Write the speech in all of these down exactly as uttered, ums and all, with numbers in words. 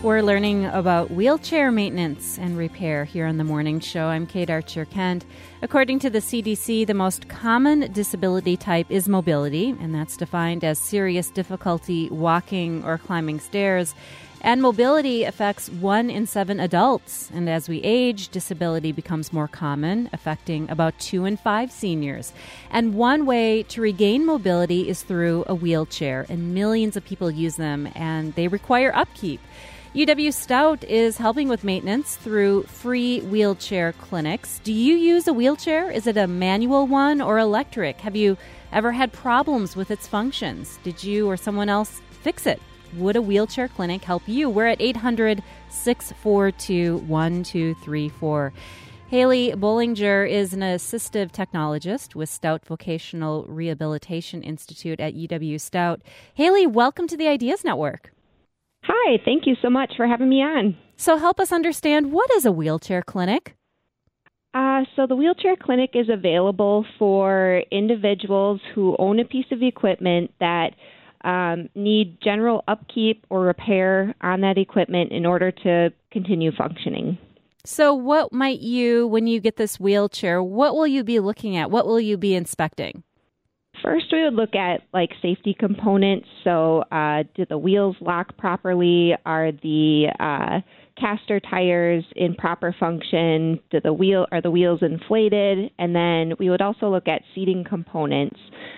We're learning about wheelchair maintenance and repair here on The Morning Show. I'm Kate Archer-Kent. According to the C D C, the most common disability type is mobility, and that's defined as serious difficulty walking or climbing stairs. And mobility affects one in seven adults. And as we age, disability becomes more common, affecting about two in five seniors. And one way to regain mobility is through a wheelchair, and millions of people use them, and they require upkeep. U W Stout is helping with maintenance through free wheelchair clinics. Do you use a wheelchair? Is it a manual one or electric? Have you ever had problems with its functions? Did you or someone else fix it? Would a wheelchair clinic help you? We're at eight hundred, six four two, one two three four. Haley Bollinger is an assistive technologist with Stout Vocational Rehabilitation Institute at U W Stout. Haley, welcome to the Ideas Network. Hi, thank you so much for having me on. So help us understand, what is a wheelchair clinic? Uh, so the wheelchair clinic is available for individuals who own a piece of equipment that um, need general upkeep or repair on that equipment in order to continue functioning. So what might you, when you get this wheelchair, what will you be looking at? What will you be inspecting? First, we would look at like safety components. So, uh, do the wheels lock properly? Are the uh, caster tires in proper function? Do the wheel are the wheels inflated? And then we would also look at seating components.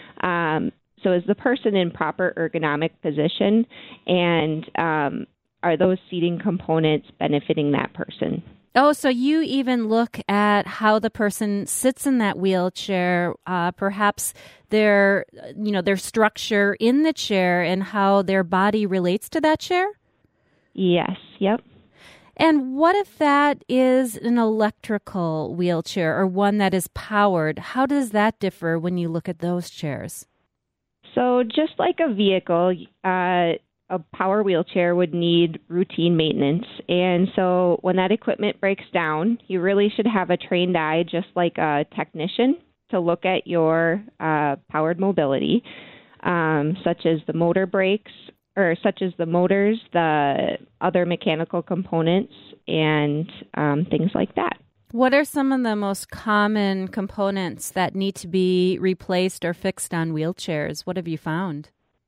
Um, so, is the person in proper ergonomic position? And um, are those seating components benefiting that person? Oh, so you even look at how the person sits in that wheelchair, uh, perhaps their, you know, their structure in the chair and how their body relates to that chair? Yes, yep. And what if that is an electrical wheelchair or one that is powered? How does that differ when you look at those chairs? So just like a vehicle, uh, a power wheelchair would need routine maintenance. And so when that equipment breaks down, you really should have a trained eye, just like a technician, to look at your uh, powered mobility, um, such as the motor brakes, or such as the motors, the other mechanical components, and um, things like that. What are some of the most common components that need to be replaced or fixed on wheelchairs? What have you found?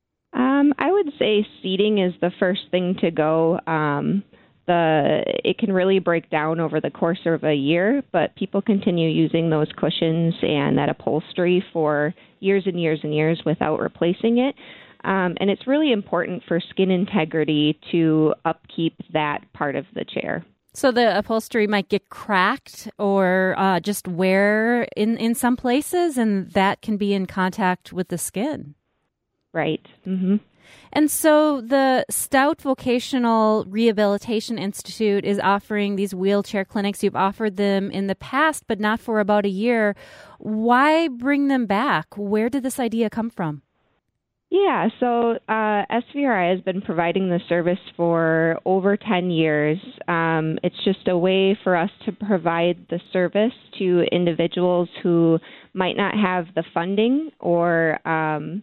Um, I would say seating is the first thing to go. Um, the it can really break down over the course of a year, but people continue using those cushions and that upholstery for years and years and years without replacing it. Um, and it's really important for skin integrity to upkeep that part of the chair. So the upholstery might get cracked or uh, just wear in, in some places, and that can be in contact with the skin. Right. Mm-hmm. And so the Stout Vocational Rehabilitation Institute is offering these wheelchair clinics. You've offered them in the past, but not for about a year. Why bring them back? Where did this idea come from? Yeah, so uh, S V R I has been providing the service for over ten years. Um, it's just a way for us to provide the service to individuals who might not have the funding or um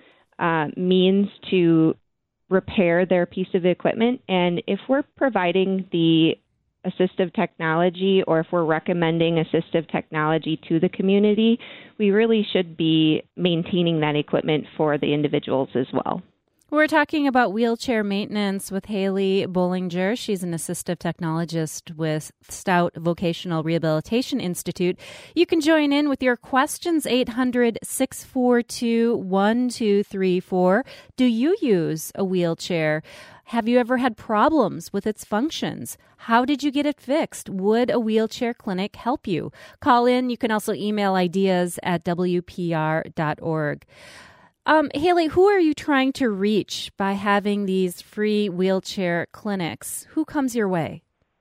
Uh, means to repair their piece of equipment. And if we're providing the assistive technology, or if we're recommending assistive technology to the community, we really should be maintaining that equipment for the individuals as well. We're talking about wheelchair maintenance with Haley Bollinger. She's an assistive technologist with Stout Vocational Rehabilitation Institute. You can join in with your questions, eight hundred, six four two, one two three four. Do you use a wheelchair? Have you ever had problems with its functions? How did you get it fixed? Would a wheelchair clinic help you? Call in. You can also email ideas at w p r dot org. Um, Haley, who are you trying to reach by having these free wheelchair clinics? Who comes your way?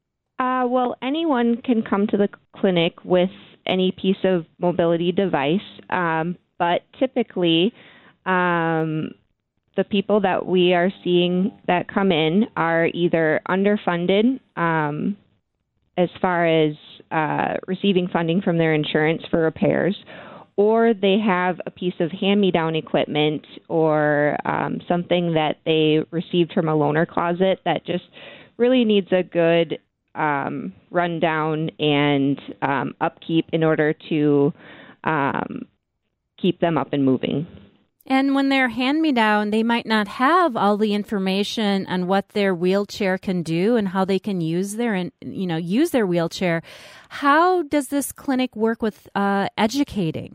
Uh, well, anyone can come to the clinic with any piece of mobility device, um, but typically um, the people that we are seeing that come in are either underfunded um, as far as uh, receiving funding from their insurance for repairs, or they have a piece of hand-me-down equipment or um, something that they received from a loaner closet that just really needs a good um, rundown and um, upkeep in order to um, keep them up and moving. And when they're hand-me-down, they might not have all the information on what their wheelchair can do and how they can use their, you know, use their wheelchair. How does this clinic work with uh, educating?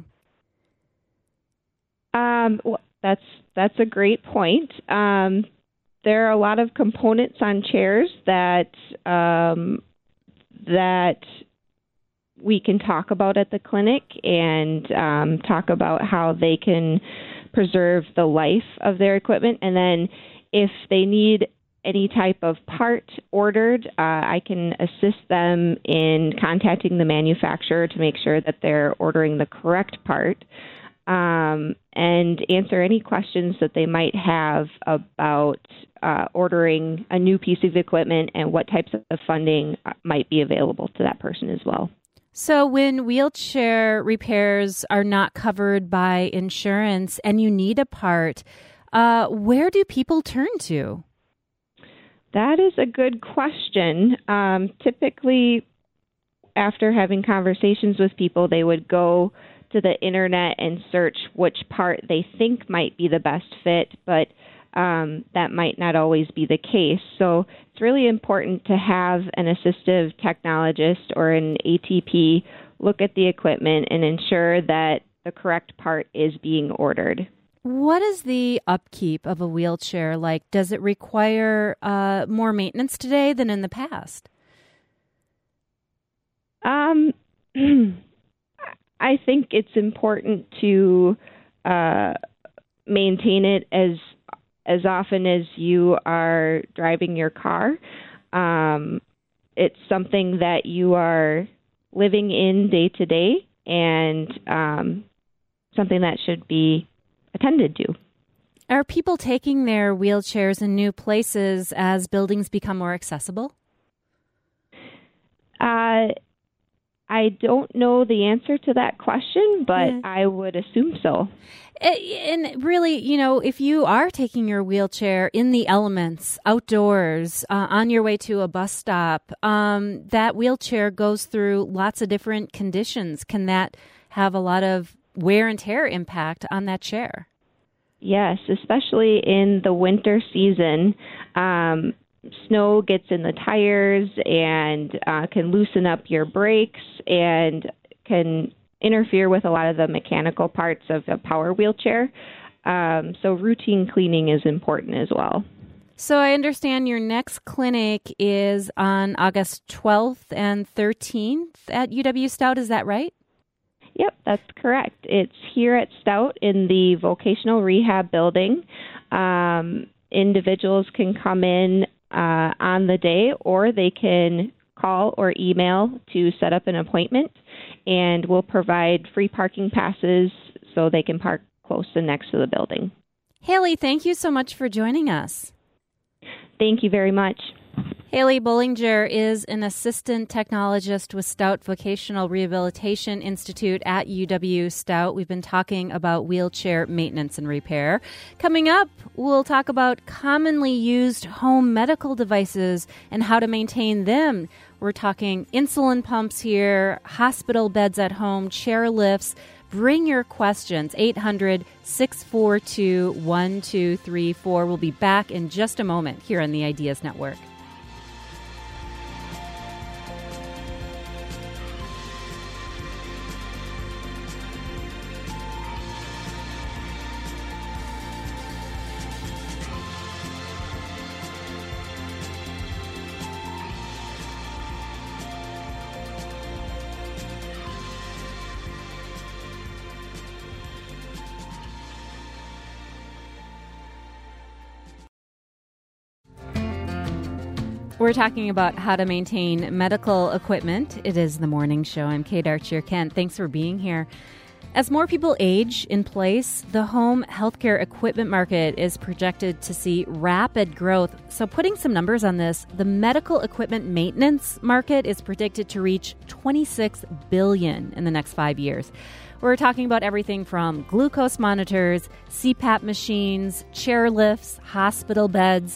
Um, well, that's that's a great point. Um, there are a lot of components on chairs that um, that we can talk about at the clinic and um, talk about how they can preserve the life of their equipment. And then if they need any type of part ordered, uh, I can assist them in contacting the manufacturer to make sure that they're ordering the correct part, um, and answer any questions that they might have about uh, ordering a new piece of equipment and what types of funding might be available to that person as well. So when wheelchair repairs are not covered by insurance and you need a part, uh, where do people turn to? That is a good question. Um, typically, after having conversations with people, they would go to the internet and search which part they think might be the best fit, but um, that might not always be the case. So it's really important to have an assistive technologist or an A T P look at the equipment and ensure that the correct part is being ordered. What is the upkeep of a wheelchair like? Does it require uh, more maintenance today than in the past? Um, I think it's important to uh, maintain it as as often as you are driving your car. Um, it's something that you are living in day to day, and um, something that should be attended to. Are people taking their wheelchairs in new places as buildings become more accessible? Uh, I don't know the answer to that question, but yeah. I would assume so. And really, you know, if you are taking your wheelchair in the elements, outdoors, uh, on your way to a bus stop, um, that wheelchair goes through lots of different conditions. Can that have a lot of wear and tear impact on that chair? Yes, especially in the winter season. Um, snow gets in the tires and uh, can loosen up your brakes and can interfere with a lot of the mechanical parts of a power wheelchair. Um, so routine cleaning is important as well. So I understand your next clinic is on August twelfth and thirteenth at U W Stout. Is that right? Yep, that's correct. It's here at Stout in the vocational rehab building. Um, individuals can come in uh, on the day, or they can call or email to set up an appointment, and we'll provide free parking passes so they can park close and next to the building. Haley, thank you so much for joining us. Thank you very much. Haley Bollinger is an assistant technologist with Stout Vocational Rehabilitation Institute at U W Stout. We've been talking about wheelchair maintenance and repair. Coming up, we'll talk about commonly used home medical devices and how to maintain them. We're talking insulin pumps here, hospital beds at home, chair lifts. Bring your questions, eight hundred, six four two, one two three four. We'll be back in just a moment here on the Ideas Network. We're talking about how to maintain medical equipment. It is the morning show. I'm Kate Archer-Kent. Thanks for being here. As more people age in place, the home healthcare equipment market is projected to see rapid growth. So putting some numbers on this, the medical equipment maintenance market is predicted to reach twenty-six billion dollars in the next five years. We're talking about everything from glucose monitors, C PAP machines, chair lifts, hospital beds.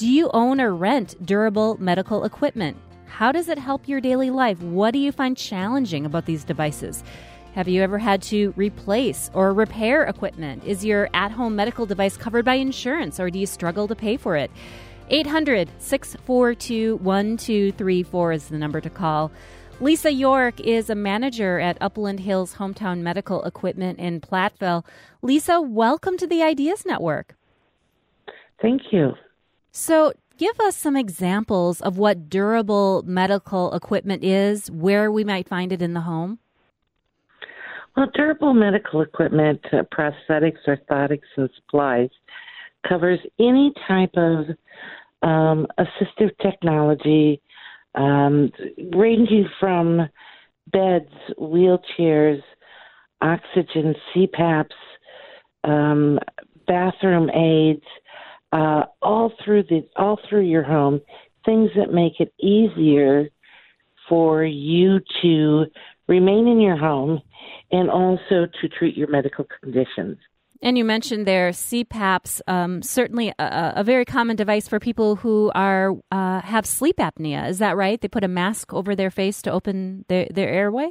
Do you own or rent durable medical equipment? How does it help your daily life? What do you find challenging about these devices? Have you ever had to replace or repair equipment? Is your at-home medical device covered by insurance, or do you struggle to pay for it? eight hundred, six four two, one two three four is the number to call. Lisa York is a manager at Upland Hills Hometown Medical Equipment in Platteville. Lisa, welcome to the Ideas Network. Thank you. So give us some examples of what durable medical equipment is, where we might find it in the home. Well, durable medical equipment, uh, prosthetics, orthotics, and supplies covers any type of um, assistive technology, um, ranging from beds, wheelchairs, oxygen, C PAPs, um, bathroom aids, uh, all through the all through your home. Things that make it easier for you to remain in your home and also to treat your medical conditions. And you mentioned there C PAPs, um, certainly a, a very common device for people who are uh, have sleep apnea. Is that right? They put a mask over their face to open their, their airway?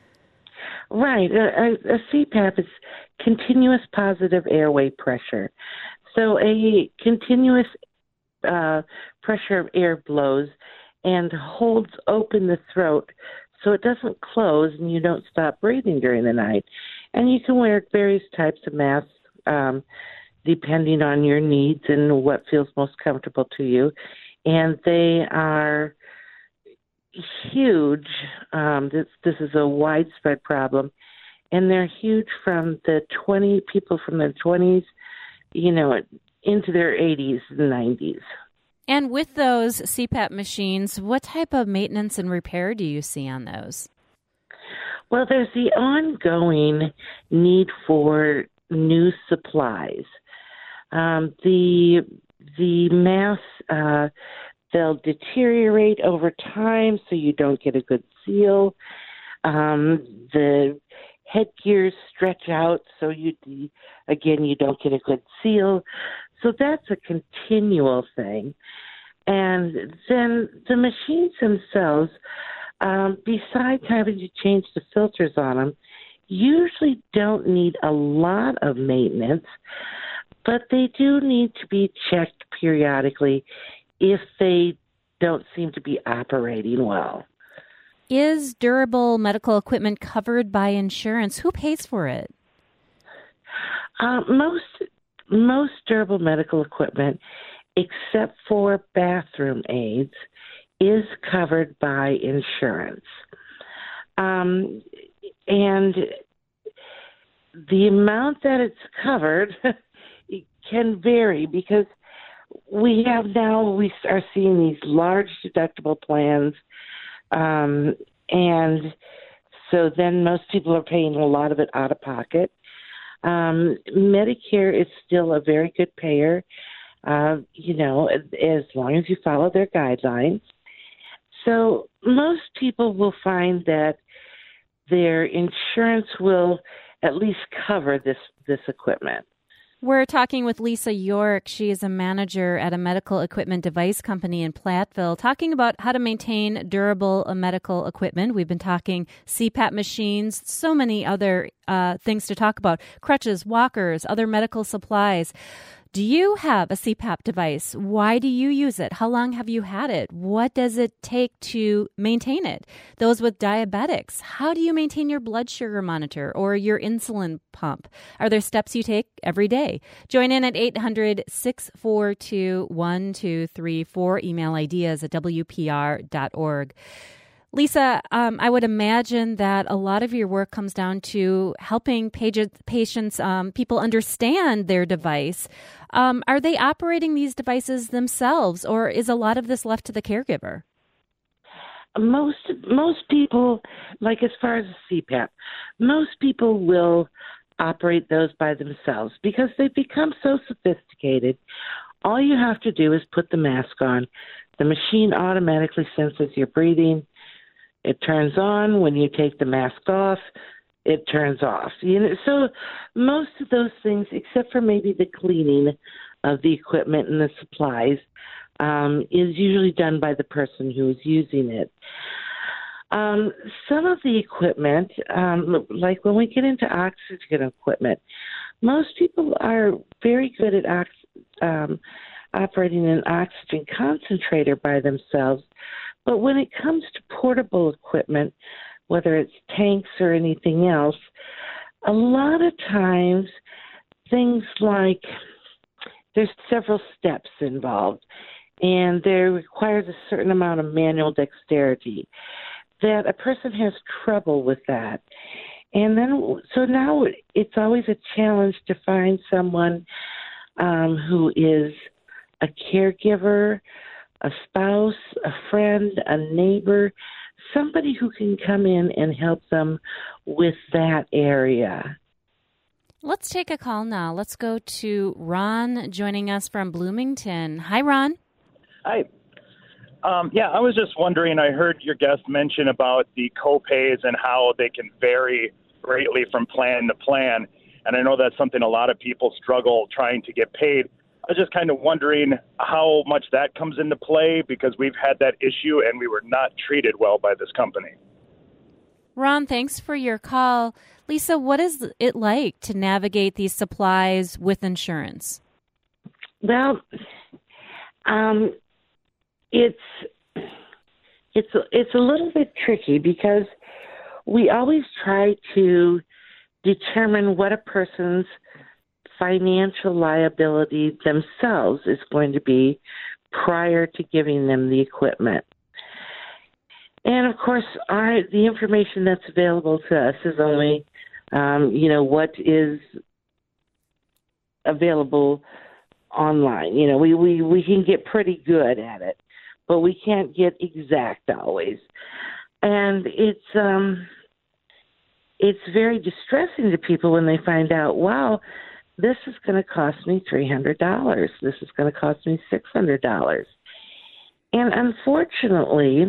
Right. A, a, a C PAP is continuous positive airway pressure. So a continuous uh, pressure of air blows and holds open the throat so it doesn't close and you don't stop breathing during the night. And you can wear various types of masks um, depending on your needs and what feels most comfortable to you. And they are huge. Um, this, this is a widespread problem. And they're huge from the twenty people from the twenties, you know, into their eighties and nineties. And with those C PAP machines, what type of maintenance and repair do you see on those? Well, there's the ongoing need for new supplies. Um, the the masks, uh, they'll deteriorate over time, so you don't get a good seal. Um, the headgears stretch out, so you again you don't get a good seal. So that's a continual thing. And then the machines themselves, um, besides having to change the filters on them, usually don't need a lot of maintenance, but they do need to be checked periodically if they don't seem to be operating well. Is durable medical equipment covered by insurance? Who pays for it? Uh, most most durable medical equipment, except for bathroom aids, is covered by insurance. Um, and the amount that it's covered can vary because we have now, we are seeing these large deductible plans. Um, and so then most people are paying a lot of it out of pocket. Um, Medicare is still a very good payer, uh, you know, as long as you follow their guidelines. So most people will find that their insurance will at least cover this, this equipment. We're talking with Lisa York. She is a manager at a medical equipment device company in Platteville, talking about how to maintain durable medical equipment. We've been talking C PAP machines, so many other uh, things to talk about, crutches, walkers, other medical supplies. Do you have a C PAP device? Why do you use it? How long have you had it? What does it take to maintain it? Those with diabetics, how do you maintain your blood sugar monitor or your insulin pump? Are there steps you take every day? Join in at eight hundred, six four two, one two three four. Email ideas at w p r dot org. Lisa, um, I would imagine that a lot of your work comes down to helping page- patients, um, people understand their device. Um, are they operating these devices themselves, or is a lot of this left to the caregiver? Most most people, like as far as the C PAP, most people will operate those by themselves because they've become so sophisticated. All you have to do is put the mask on. The machine automatically senses your breathing. It turns on. When you take the mask off, it turns off. You know, so most of those things, except for maybe the cleaning of the equipment and the supplies, um, is usually done by the person who is using it. Um, some of the equipment, um, like when we get into oxygen equipment, most people are very good at ox- um, operating an oxygen concentrator by themselves. But when it comes to portable equipment, whether it's tanks or anything else, a lot of times things like there's several steps involved, and there requires a certain amount of manual dexterity, that a person has trouble with that. And then, so now it's always a challenge to find someone um, who is a caregiver, a spouse, a friend, a neighbor, somebody who can come in and help them with that area. Let's take a call now. Let's go to Ron joining us from Bloomington. Hi, Ron. Hi. Um, yeah, I was just wondering, I heard your guest mention about the co-pays and how they can vary greatly from plan to plan. And I know that's something a lot of people struggle trying to get paid. I was just kind of wondering how much that comes into play, because we've had that issue and we were not treated well by this company. Ron, thanks for your call. Lisa, what is it like to navigate these supplies with insurance? Well, um, it's it's it's a little bit tricky because we always try to determine what a person's financial liability themselves is going to be prior to giving them the equipment. And of course, our, the information that's available to us is only, um, you know, what is available online. You know, we, we, we can get pretty good at it, but we can't get exact always. And it's um, it's very distressing to people when they find out, wow, this is going to cost me three hundred dollars. This is going to cost me six hundred dollars. And unfortunately,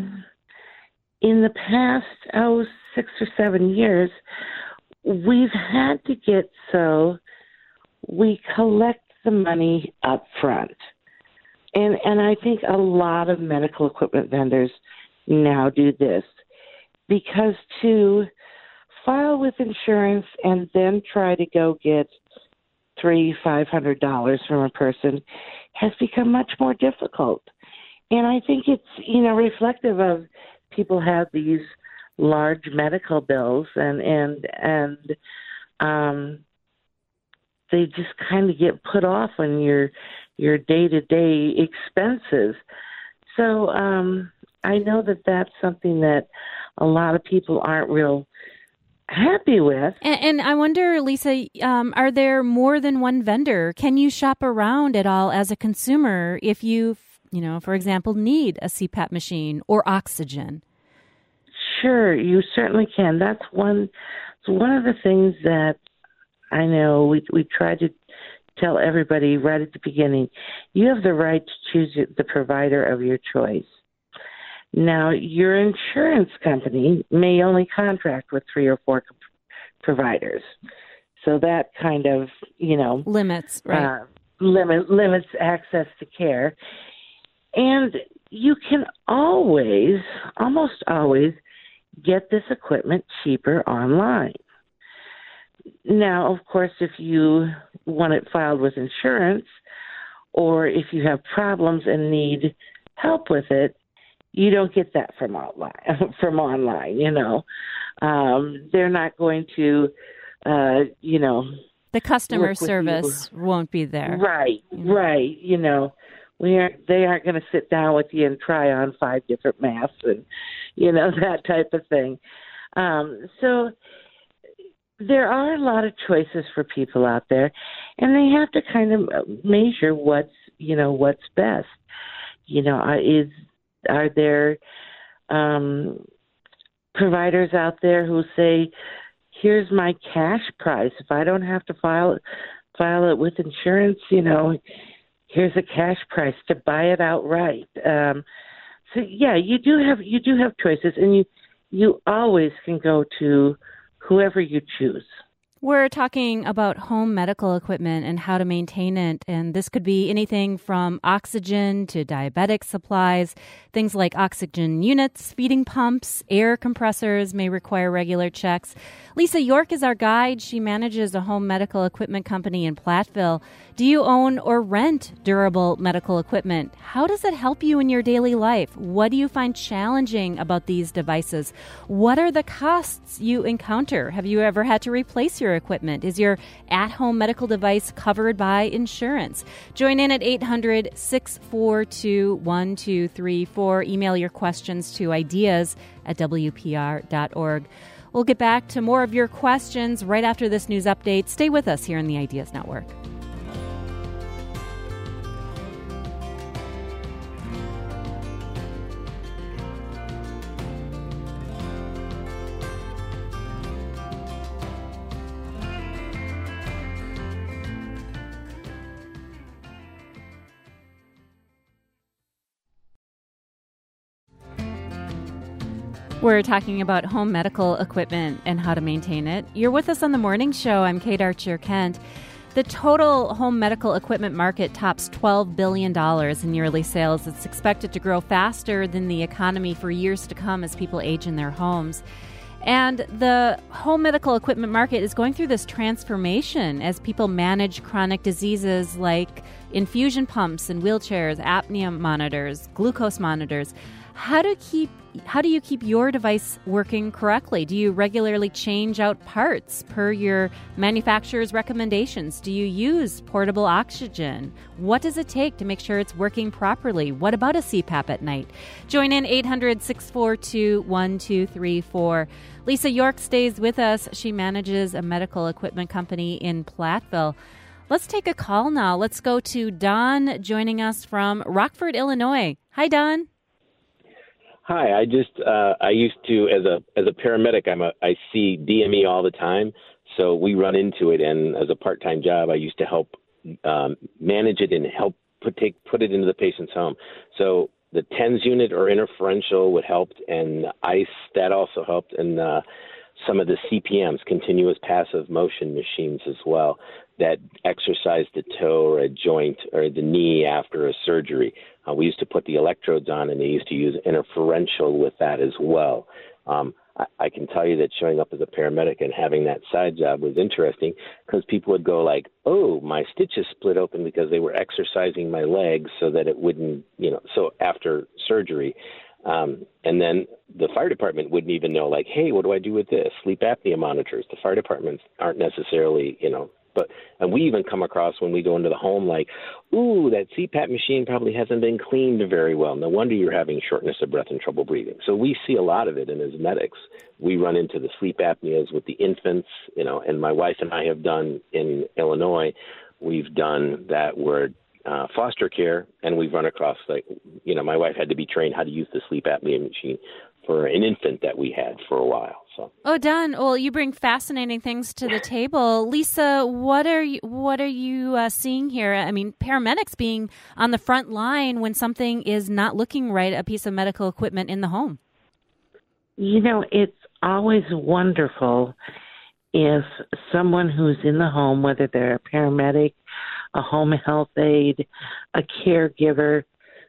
in the past, oh, six or seven years, we've had to get so we collect the money up front. And, and I think a lot of medical equipment vendors now do this, because to file with insurance and then try to go get three, five hundred dollars from a person has become much more difficult. And I think it's, you know, reflective of people have these large medical bills and and and um, they just kind of get put off on your your day to day expenses. So um, I know that that's something that a lot of people aren't real happy with. And, and I wonder, Lisa, um, are there more than one vendor? Can you shop around at all as a consumer if you, you know, for example, need a C PAP machine or oxygen? Sure, you certainly can. That's one. It's one of the things that I know we we try to tell everybody right at the beginning. You have the right to choose the provider of your choice. Now, your insurance company may only contract with three or four providers, so that kind of, you know, limits, right? Uh, limit limits access to care, and you can always, almost always, get this equipment cheaper online. Now, of course, if you want it filed with insurance, or if you have problems and need help with it, you don't get that from online. From online, you know, um, they're not going to, uh, you know, the customer service won't be there. Right, you know? right. You know, we aren't. They aren't going to sit down with you and try on five different masks and, you know, that type of thing. Um, so there are a lot of choices for people out there, and they have to kind of measure what's, you know, what's best. You know, is are there um, providers out there who say, here's my cash price. If I don't have to file file it with insurance, you know, here's a cash price to buy it outright. Um, so yeah, you do have you do have choices, and you you always can go to whoever you choose. We're talking about home medical equipment and how to maintain it. And this could be anything from oxygen to diabetic supplies. Things like oxygen units, feeding pumps, air compressors may require regular checks. Lisa York is our guide. She manages a home medical equipment company in Platteville. Do you own or rent durable medical equipment? How does it help you in your daily life? What do you find challenging about these devices? What are the costs you encounter? Have you ever had to replace your equipment? Is your at-home medical device covered by insurance? Join in at eight hundred, six four two, one two three four. Email your questions to ideas at W P R dot org. We'll get back to more of your questions right after this news update. Stay with us here on the Ideas Network. We're talking about home medical equipment and how to maintain it. You're with us on the morning show. I'm Kate Archer-Kent. The total home medical equipment market tops twelve billion dollars in yearly sales. It's expected to grow faster than the economy for years to come as people age in their homes. And the home medical equipment market is going through this transformation as people manage chronic diseases like infusion pumps and wheelchairs, apnea monitors, glucose monitors. How to keep How do you keep your device working correctly? Do you regularly change out parts per your manufacturer's recommendations? Do you use portable oxygen? What does it take to make sure it's working properly? What about a C PAP at night? Join in eight hundred, six four two, one two three four. Lisa York stays with us. She manages a medical equipment company in Platteville. Let's take a call now. Let's go to Don joining us from Rockford, Illinois. Hi, Don. Hi, I just uh, I used to as a as a paramedic I'm a I see D M E all the time, so we run into it. And as a part-time job, I used to help um, manage it and help put take put it into the patient's home. So the TENS unit or interferential would help, and ICE that also helped, and uh, some of the C P Ms, continuous passive motion machines as well, that exercise the toe or a joint or the knee after a surgery. Uh, we used to put the electrodes on, and they used to use interferential with that as well. Um, I, I can tell you that showing up as a paramedic and having that side job was interesting because people would go like, oh, my stitches split open because they were exercising my legs so that it wouldn't, you know, so after surgery. Um, and then the fire department wouldn't even know, like, hey, what do I do with this? Sleep apnea monitors. The fire departments aren't necessarily, you know, but, and we even come across when we go into the home like, ooh, that C PAP machine probably hasn't been cleaned very well. No wonder you're having shortness of breath and trouble breathing. So we see a lot of it. And as medics, we run into the sleep apneas with the infants, you know, and my wife and I have done in Illinois, we've done that where uh, foster care, and we've run across, like, you know, my wife had to be trained how to use the sleep apnea machine for an infant that we had for a while. So. Oh, Don, well, you bring fascinating things to the table. Lisa, what are you, what are you uh, seeing here? I mean, paramedics being on the front line when something is not looking right, a piece of medical equipment in the home. You know, it's always wonderful if someone who's in the home, whether they're a paramedic, a home health aide, a caregiver,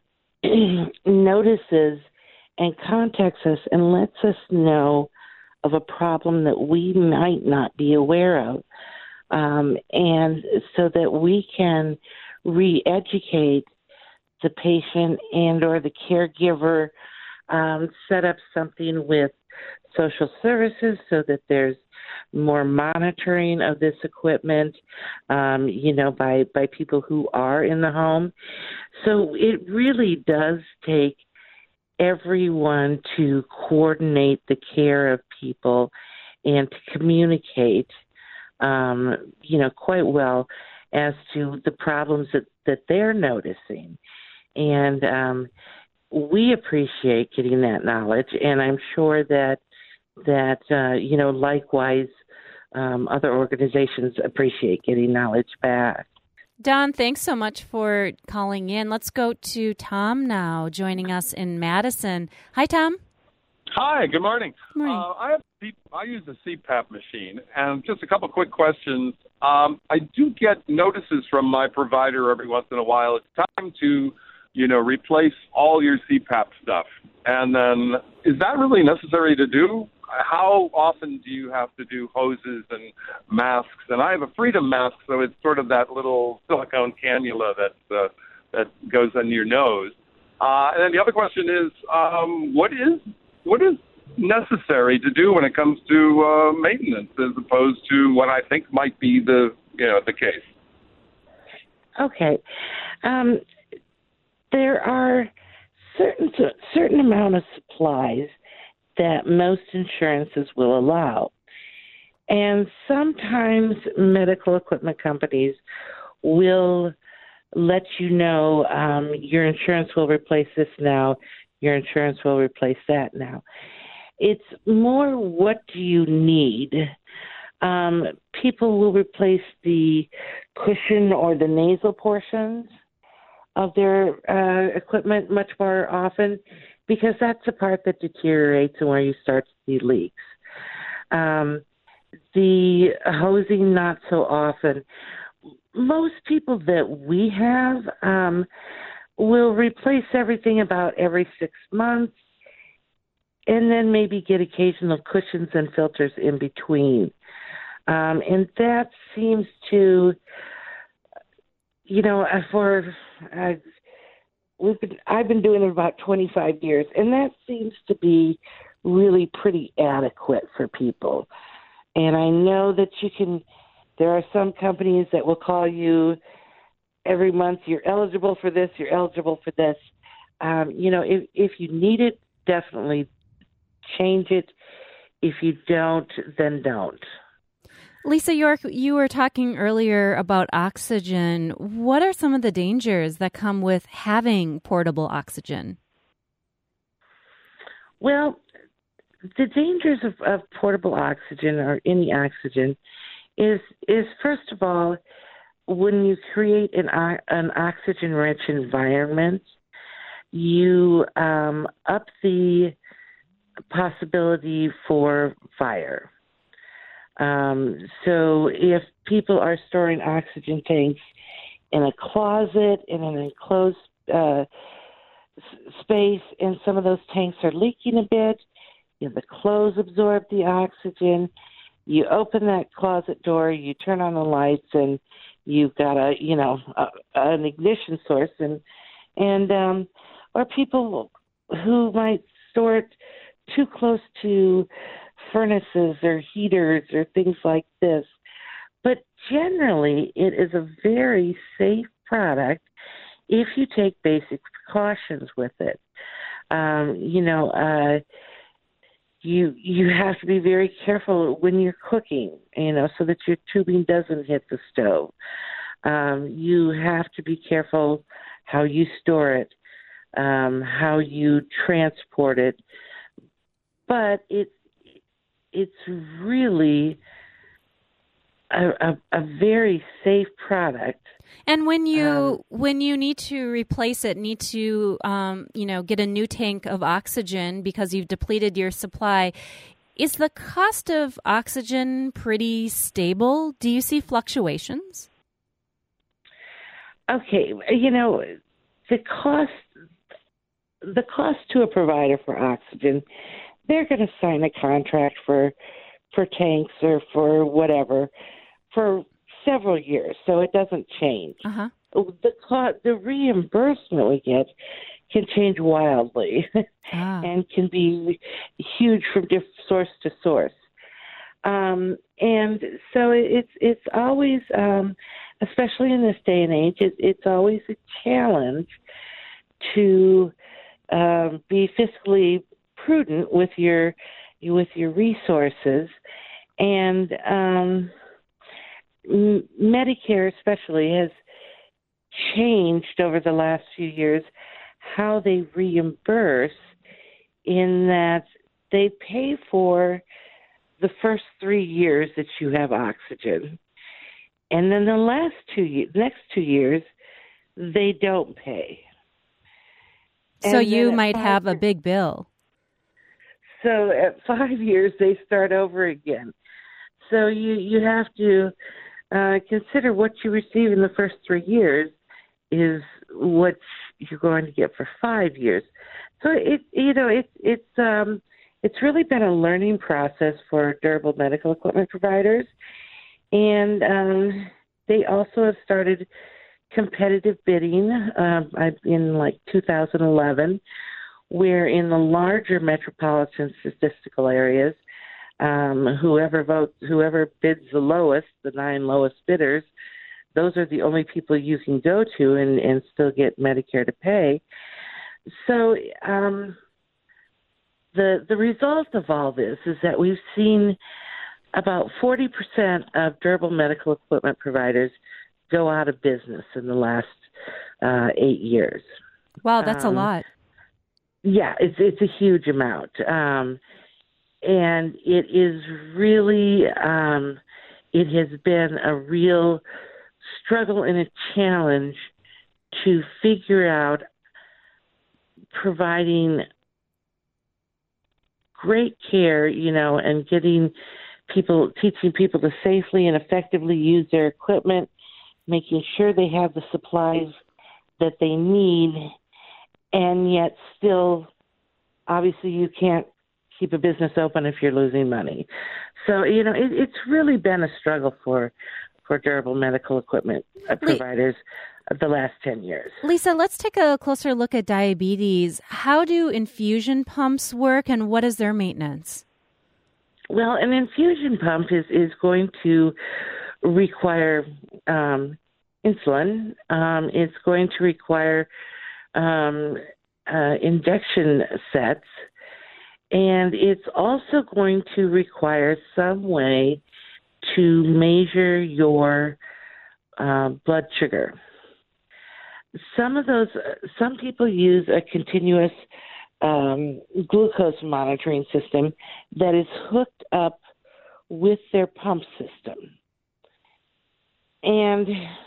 notices and contacts us and lets us know of a problem that we might not be aware of, um, and so that we can re-educate the patient and or the caregiver, um, set up something with social services so that there's more monitoring of this equipment, um, you know, by, by people who are in the home. So it really does take everyone to coordinate the care of people and to communicate, um, you know, quite well as to the problems that, that they're noticing. And um, we appreciate getting that knowledge, and I'm sure that, that uh, you know, likewise, um, other organizations appreciate getting knowledge back. Don, thanks so much for calling in. Let's go to Tom now, joining us in Madison. Hi, Tom. Hi, good morning. Good morning. Uh, I have C- I use a C PAP machine, and just a couple quick questions. Um, I do get notices from my provider every once in a while. It's time to, you know, replace all your C PAP stuff. And then, is that really necessary to do? How often do you have to do hoses and masks? And I have a Freedom mask, so it's sort of that little silicone cannula that uh, that goes on your nose. Uh, and then the other question is, um, what is what is necessary to do when it comes to uh, maintenance, as opposed to what I think might be the you know the case? Okay, um, there are certain certain amount of supplies that most insurances will allow, and sometimes medical equipment companies will let you know um, your insurance will replace this now, your insurance will replace that now. It's more, what do you need? Um, people will replace the cushion or the nasal portions of their uh, equipment much more often, because that's the part that deteriorates and where you start to see leaks. Um, the hosing, not so often. Most people that we have um, will replace everything about every six months and then maybe get occasional cushions and filters in between. Um, and that seems to, you know, for uh, we've been, I've been doing it about twenty-five years, and that seems to be really pretty adequate for people. And I know that you can, there are some companies that will call you every month, you're eligible for this, you're eligible for this. Um, you know, if, if you need it, definitely change it. If you don't, then don't. Lisa York, you were talking earlier about oxygen. What are some of the dangers that come with having portable oxygen? Well, the dangers of, of portable oxygen or any oxygen is, is first of all, when you create an, an oxygen-rich environment, you um, up the possibility for fire. Um, so if people are storing oxygen tanks in a closet, in an enclosed uh, s- space, and some of those tanks are leaking a bit, you know, the clothes absorb the oxygen. You open that closet door, you turn on the lights, and you've got a, you know, a, an ignition source, and and um, or people who might store it too close to furnaces or heaters or things like this. But generally, it is a very safe product if you take basic precautions with it. Um, you know, uh, you you have to be very careful when you're cooking, you know, so that your tubing doesn't hit the stove. Um, you have to be careful how you store it, um, how you transport it. But it it's really a, a, a very safe product. And when you Um, when you need to replace it, need to um, you know get a new tank of oxygen because you've depleted your supply, is the cost of oxygen pretty stable? Do you see fluctuations? Okay, you know, the cost the cost to a provider for oxygen, they're going to sign a contract for for tanks or for whatever for several years, so it doesn't change. Uh-huh. The co- the reimbursement we get can change wildly Ah. and can be huge from diff- source to source. Um, and so it's it's always, um, especially in this day and age, it, it's always a challenge to um, be fiscally prudent with your with your resources. And um, M- Medicare especially has changed over the last few years how they reimburse, in that they pay for the first three years that you have oxygen, and then the last two ye- next two years they don't pay. So And you then at might five have a years- big bill. So at five years, they start over again. So you, you have to uh, consider what you receive in the first three years is what you're going to get for five years. So it, you know, it, it's um, it's really been a learning process for durable medical equipment providers, and um, they also have started competitive bidding um, in like two thousand eleven, where in the larger metropolitan statistical areas, um, whoever votes, whoever bids the lowest, the nine lowest bidders, those are the only people you can go to and, and still get Medicare to pay. So um, the the result of all this is that we've seen about forty percent of durable medical equipment providers go out of business in the last uh, eight years. Wow, that's um, a lot. Yeah, it's it's a huge amount, um, and it is really um, it has been a real struggle and a challenge to figure out providing great care, you know, and getting people, teaching people to safely and effectively use their equipment, making sure they have the supplies that they need, and yet still, obviously, you can't keep a business open if you're losing money. So, you know, it, it's really been a struggle for for durable medical equipment providers of the last ten years. Lisa, let's take a closer look at diabetes. How do infusion pumps work, and what is their maintenance? Well, an infusion pump is, is going to require um, insulin. Um, it's going to require um, uh, injection sets, and it's also going to require some way to measure your uh, blood sugar. Some of those, some people use a continuous um, glucose monitoring system that is hooked up with their pump system. And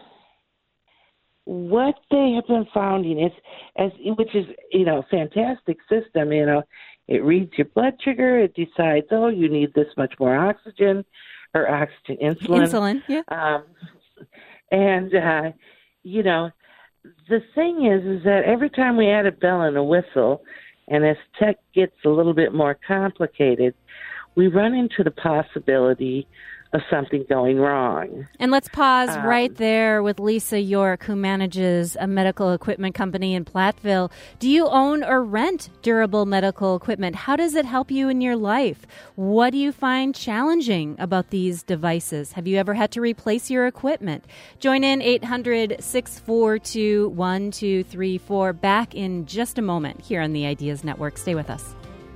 what they have been finding is, as which is, you know, a fantastic system, you know, it reads your blood sugar, it decides, oh, you need this much more oxygen, or oxygen, insulin. Insulin, yeah. Um, and, uh, you know, the thing is, is that every time we add a bell and a whistle, and as tech gets a little bit more complicated, we run into the possibility of something going wrong. And let's pause um, right there with Lisa York, who manages a medical equipment company in Platteville. Do you own or rent durable medical equipment? How does it help you in your life? What do you find challenging about these devices? Have you ever had to replace your equipment? Join in eight hundred, six four two, one two three four. Back in just a moment here on the Ideas Network. Stay with us.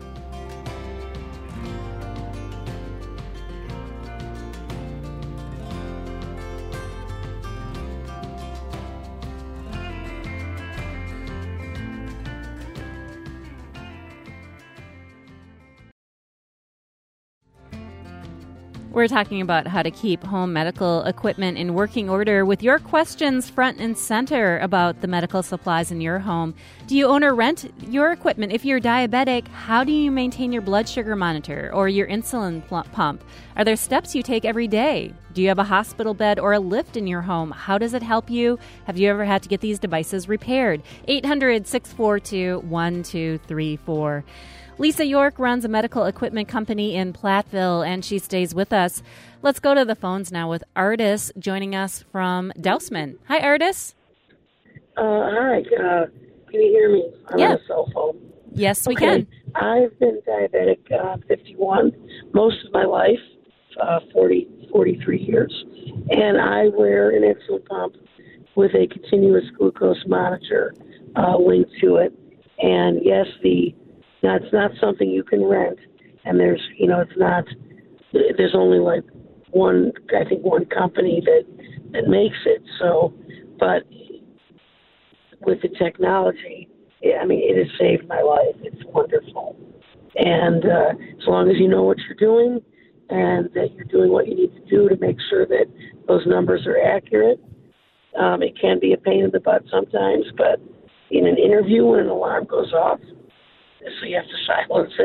We're talking about how to keep home medical equipment in working order with your questions front and center about the medical supplies in your home. Do you own or rent your equipment? If you're diabetic, how do you maintain your blood sugar monitor or your insulin pl- pump? Are there steps you take every day? Do you have a hospital bed or a lift in your home? How does it help you? Have you ever had to get these devices repaired? eight hundred, six four two, one two three four. Lisa York runs a medical equipment company in Platteville, and she stays with us. Let's go to the phones now with Artis joining us from Dousman. Hi, Artis. Uh, hi. Uh, can you hear me? I'm yeah. on a cell phone. Yes, we okay. can. I've been diabetic uh, fifty-one most of my life, uh, forty, forty-three years, and I wear an insulin pump with a continuous glucose monitor uh, linked to it. And yes, the Now, it's not something you can rent, and there's, you know, it's not, there's only like one, I think one company that, that makes it. So, but with the technology, I mean, it has saved my life. It's wonderful. And uh, as long as you know what you're doing and that you're doing what you need to do to make sure that those numbers are accurate, um, it can be a pain in the butt sometimes, but in an interview when an alarm goes off, so you have to silence it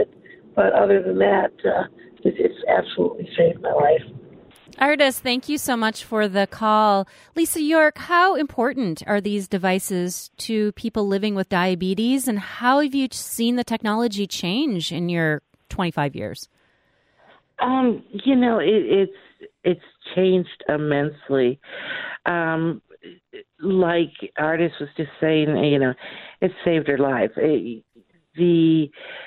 But other than that, uh, it, it's absolutely saved my life. Ardis, thank you so much for the call. Lisa York, how important are these devices to people living with diabetes, and how have you seen the technology change in your twenty-five years? Um, you know, it, it's it's changed immensely. Um, like Ardis was just saying, you know, it saved her life. It, the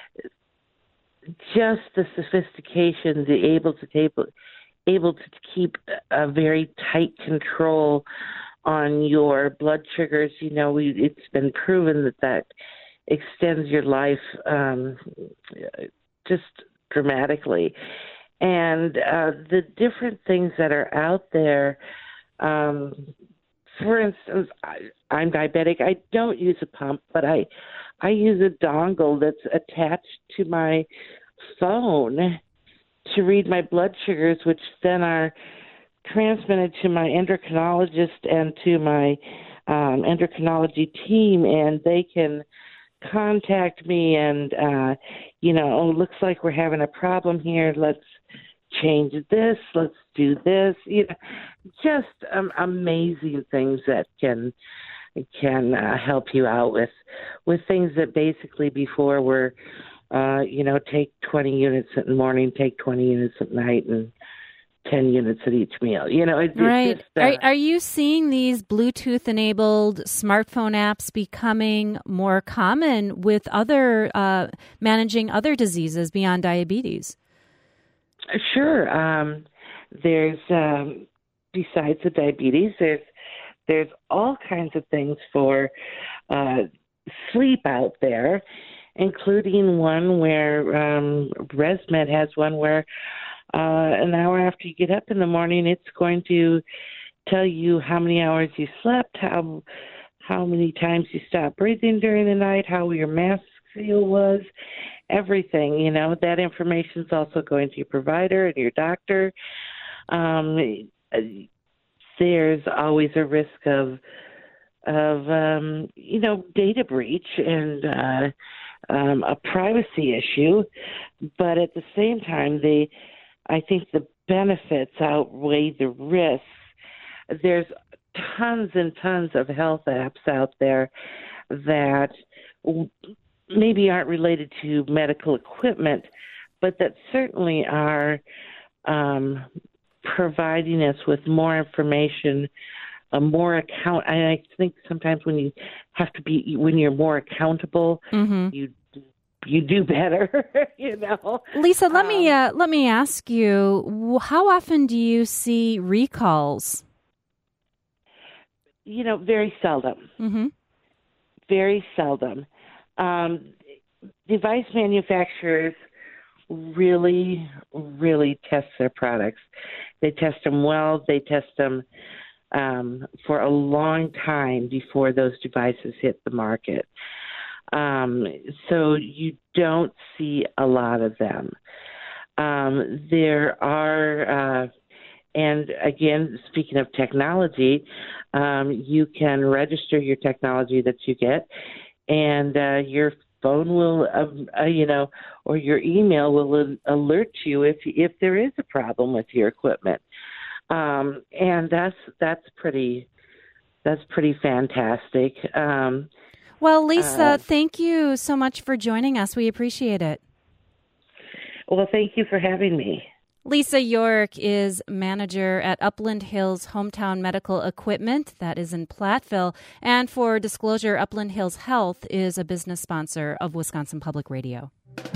just the sophistication, the able to able able to keep a very tight control on your blood sugars. You know, we, it's been proven that that extends your life um, just dramatically. And uh, the different things that are out there, um, for instance, I, I'm diabetic. I don't use a pump, but I, I use a dongle that's attached to my phone to read my blood sugars, which then are transmitted to my endocrinologist and to my um, endocrinology team, and they can contact me and, uh, you know, oh, looks like we're having a problem here. Let's change this. Let's do this. You know, just um, amazing things that can can uh, help you out with with things that basically before were Uh, you know, take twenty units in the morning, take twenty units at night, and ten units at each meal. You know, it, right. It's just, uh, are, are you seeing these Bluetooth-enabled smartphone apps becoming more common with other uh, managing other diseases beyond diabetes? Sure. Um, there's um, besides the diabetes, there's there's all kinds of things for uh, sleep out there, including one where um, ResMed has one where uh, an hour after you get up in the morning, it's going to tell you how many hours you slept, how how many times you stopped breathing during the night, how your mask seal was, everything. You know, that information is also going to your provider and your doctor. Um, there's always a risk of of um, you know, data breach and uh, Um, a privacy issue, but at the same time, the I think the benefits outweigh the risks. There's tons and tons of health apps out there that maybe aren't related to medical equipment, but that certainly are um, providing us with more information, a more account. And I think sometimes when you have to be, when you're more accountable, mm-hmm. you you do better. You know, Lisa, let um, me uh, let me ask you: how often do you see recalls? You know, very seldom. Mm-hmm. Very seldom. Um, device manufacturers really, really test their products. They test them well. They test them um, for a long time before those devices hit the market. Um, so you don't see a lot of them. Um, there are, uh, and again, speaking of technology, um, you can register your technology that you get, and uh, your phone will, uh, uh, you know, or your email will alert you if if there is a problem with your equipment, um, and that's that's pretty that's pretty fantastic. Um, well, Lisa, uh, thank you so much for joining us. We appreciate it. Well, thank you for having me. Lisa York is manager at Upland Hills Hometown Medical Equipment, that is in Platteville. And for disclosure, Upland Hills Health is a business sponsor of Wisconsin Public Radio.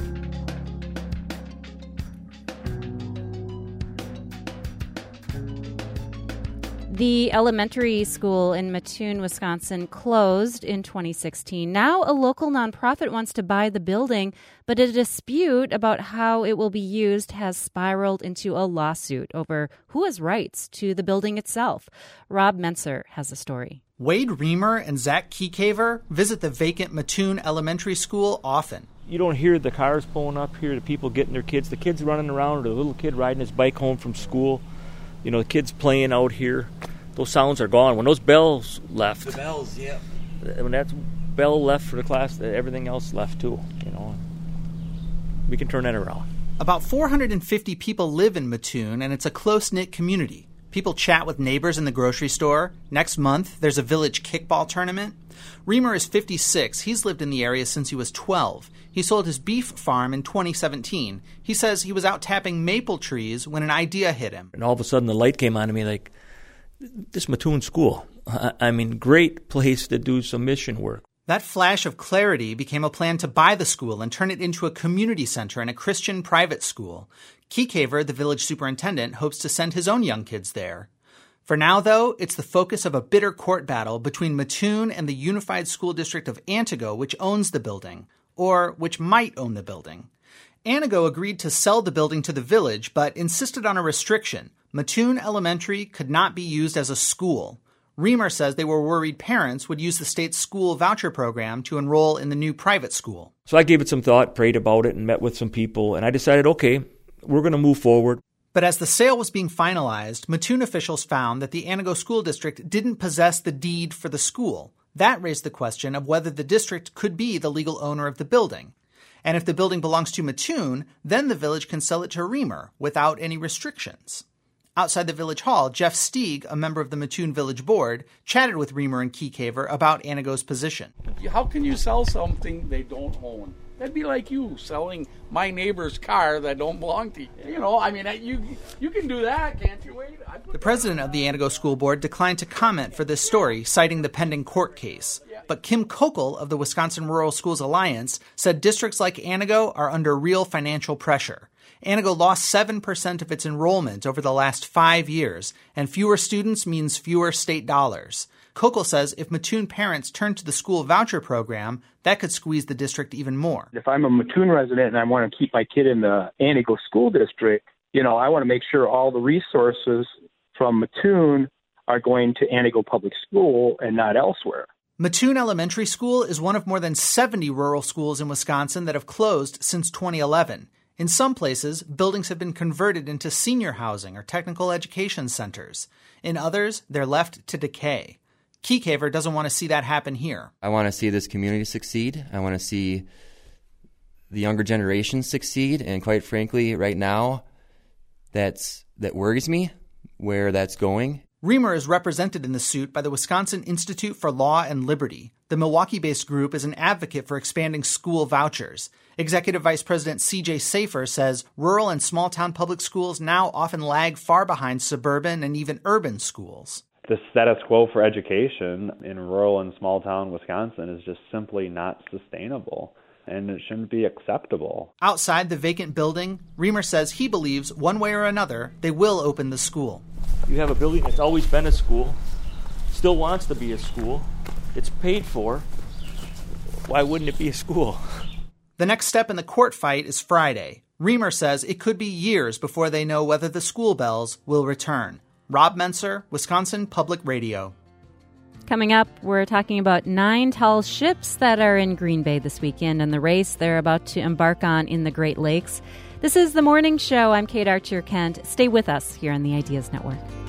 The elementary school in Mattoon, Wisconsin, closed in twenty sixteen. Now a local nonprofit wants to buy the building, but a dispute about how it will be used has spiraled into a lawsuit over who has rights to the building itself. Rob Menser has the story. Wade Reamer and Zach Keycaver visit the vacant Mattoon Elementary School often. You don't hear the cars pulling up here, the people getting their kids, the kids running around, or the little kid riding his bike home from school. You know, the kids playing out here. Those sounds are gone. When those bells left. The bells, yeah. When that bell left for the class, everything else left too, you know. we can turn that around. About four hundred fifty people live in Mattoon, and it's a close-knit community. People chat with neighbors in the grocery store. Next month, there's a village kickball tournament. Reamer is fifty-six. He's lived in the area since he was twelve. He sold his beef farm in twenty seventeen. He says he was out tapping maple trees when an idea hit him. And all of a sudden, the light came on to me like, this Mattoon school. I mean, great place to do some mission work. That flash of clarity became a plan to buy the school and turn it into a community center and a Christian private school. Keycaver, the village superintendent, hopes to send his own young kids there. For now, though, it's the focus of a bitter court battle between Mattoon and the Unified School District of Antigo, which owns the building, or which might own the building. Antigo agreed to sell the building to the village, but insisted on a restriction. Mattoon Elementary could not be used as a school. Reamer says they were worried parents would use the state's school voucher program to enroll in the new private school. So I gave it some thought, prayed about it, and met with some people, and I decided, okay, we're going to move forward. But as the sale was being finalized, Mattoon officials found that the Antigo School District didn't possess the deed for the school. That raised the question of whether the district could be the legal owner of the building. And if the building belongs to Mattoon, then the village can sell it to Reamer without any restrictions. Outside the village hall, Jeff Stieg, a member of the Mattoon Village Board, chatted with Reamer and Keycaver about Antigo's position. How can you sell something they don't own? That'd be like you selling my neighbor's car that don't belong to you. You know, I mean, you you can do that, can't you, Wade? The president of the Antigo School Board declined to comment for this story, citing the pending court case. But Kim Kokel of the Wisconsin Rural Schools Alliance said districts like Antigo are under real financial pressure. Antigo lost seven percent of its enrollment over the last five years, and fewer students means fewer state dollars. Kokel says if Mattoon parents turn to the school voucher program, that could squeeze the district even more. If I'm a Mattoon resident and I want to keep my kid in the Antigo school district, you know, I want to make sure all the resources from Mattoon are going to Antigo Public School and not elsewhere. Mattoon Elementary School is one of more than seventy rural schools in Wisconsin that have closed since twenty eleven. In some places, buildings have been converted into senior housing or technical education centers. In others, they're left to decay. Keycaver doesn't want to see that happen here. I want to see this community succeed. I want to see the younger generation succeed. And quite frankly, right now, that's that worries me where that's going. Reamer is represented in the suit by the Wisconsin Institute for Law and Liberty. The Milwaukee-based group is an advocate for expanding school vouchers. Executive Vice President C J Safer says rural and small-town public schools now often lag far behind suburban and even urban schools. The status quo for education in rural and small-town Wisconsin is just simply not sustainable, and it shouldn't be acceptable. Outside the vacant building, Reamer says he believes one way or another they will open the school. You have a building that's always been a school, still wants to be a school, it's paid for. Why wouldn't it be a school? The next step in the court fight is Friday. Reamer says it could be years before they know whether the school bells will return. Rob Menser, Wisconsin Public Radio. Coming up, we're talking about nine tall ships that are in Green Bay this weekend and the race they're about to embark on in the Great Lakes. This is The Morning Show. I'm Kate Archer-Kent. Stay with us here on the Ideas Network.